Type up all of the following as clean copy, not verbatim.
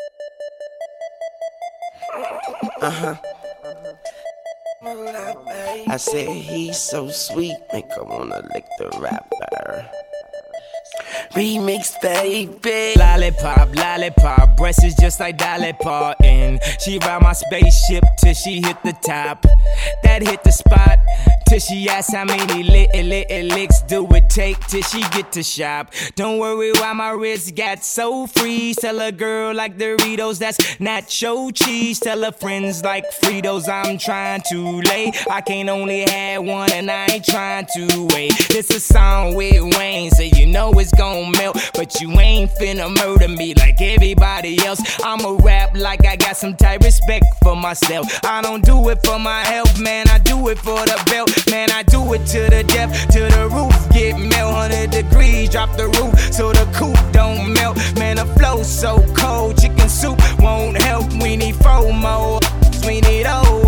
I said he's so sweet, make her wanna lick the rapper. Remix, baby. Lollipop, lollipop, breasts is just like Dolly Parton. She ride my spaceship till she hit the top. That hit the spot till she asks how many little licks do it take till she get to shop. Don't worry why my wrist got so free. Tell a girl like Doritos, that's nacho cheese. Tell her friends like Fritos, I'm trying to lay. I can't only have one and I ain't trying to wait. This a song with Wayne, so you know it's gon' melt. But you ain't finna murder me like everybody else. I'ma rap like I got some type respect for myself. I don't do it for my health, man, I do it for the belt. Man, I do it to the depth, till the roof get melt. 100 degrees, drop the roof so the coupe don't melt. Man, the flow so cold, chicken soup won't help. We need FOMO, we need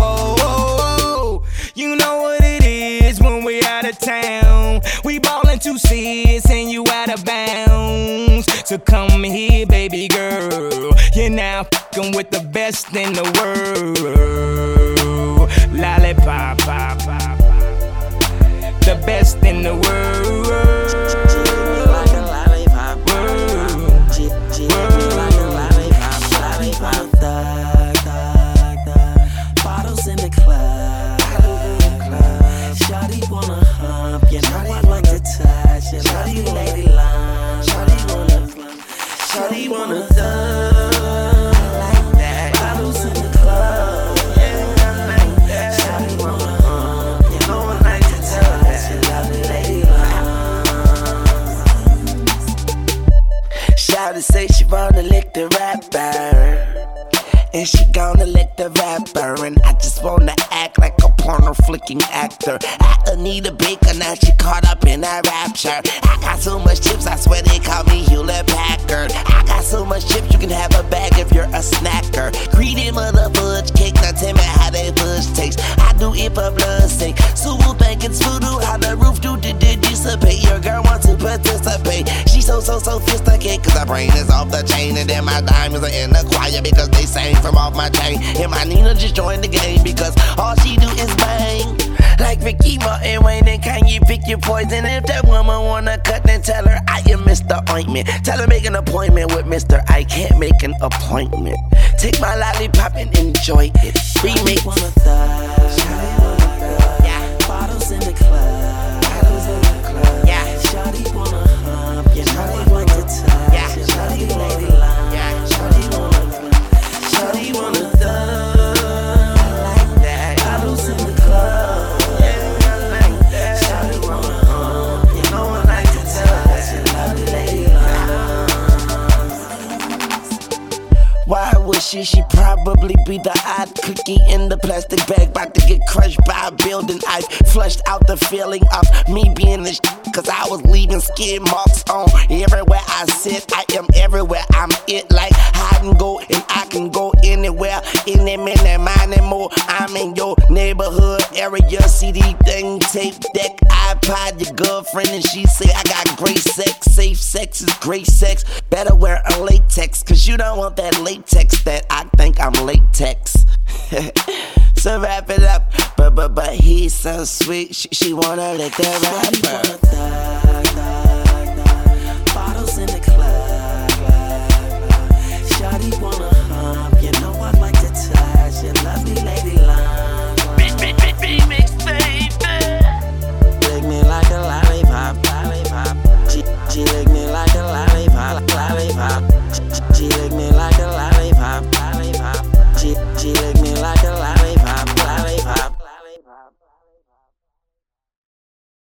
You know what it is when we out of town. We ballin' 2 C's and you out of bounds. So come here, baby girl. You're now fucking with the best in the world. Lollipop, pop, pop. The best in the world. Like a lollipop. Like a lollipop. Lollipop. Bottles in the club. Shawty wanna hump. You know I like to touch. You Shawty lady line. Shawty wanna clump. Shawty wanna thumb. I like that. Bottles in the club. Yeah, I like that. Shawty wanna hump. You know I like to touch. You lovely lady line. Shawty say she wanna lick the rapper. And she gonna lick the rapper. And I just wanna act like a porno flicking actor. Anita Baker, now she caught up in that rapture. I got so much chips, I swear they call me Hewlett Packard. I got so much chips, you can have a bag if you're a snacker. Greedy mother fudge cake, now tell me how that fudge tastes. I do it for blood's sake. So we'll think it's voodoo, how the roof do dissipate. Your girl wants to participate. She so sophisticated, cause her brain is off the chain. And then my diamonds are in the choir because they sang from off my chain. And my Nina just joined the game because all she do is bang. Like Ricky Martin, Wayne, and can you pick your poison? If that woman wanna cut, then tell her I am Mr. Ointment. Tell her make an appointment with Mr. I can't make an appointment. Take my lollipop and enjoy it. Remake. Wanna thug. Yeah. Bottles in the club. Yeah. Shawty wanna hump. You know I like to touch. Yeah. Shawty lady line. Yeah. Shawty wanna clump. Shawty wanna thug. I like that. Bottles in the club. Yeah, I like that. Shawty wanna hump. You know I like to touch. You lovely lady line. Why would she probably be the odd cookie in the plastic bag, about to get crushed by a building. I flushed out the feeling of me being the cause I was leaving skid marks on everywhere I sit. I am everywhere, I'm it like hide and go, and I can go anywhere, any minute, minding more. I'm in your neighborhood area, CD thing, tape deck, iPod, your girlfriend, and she say I got great sex. Safe sex is great sex. Better wear a latex, cause you don't want that latex that I think I'm latex. So wrap it up, but he's so sweet. She wanna lick the rapper.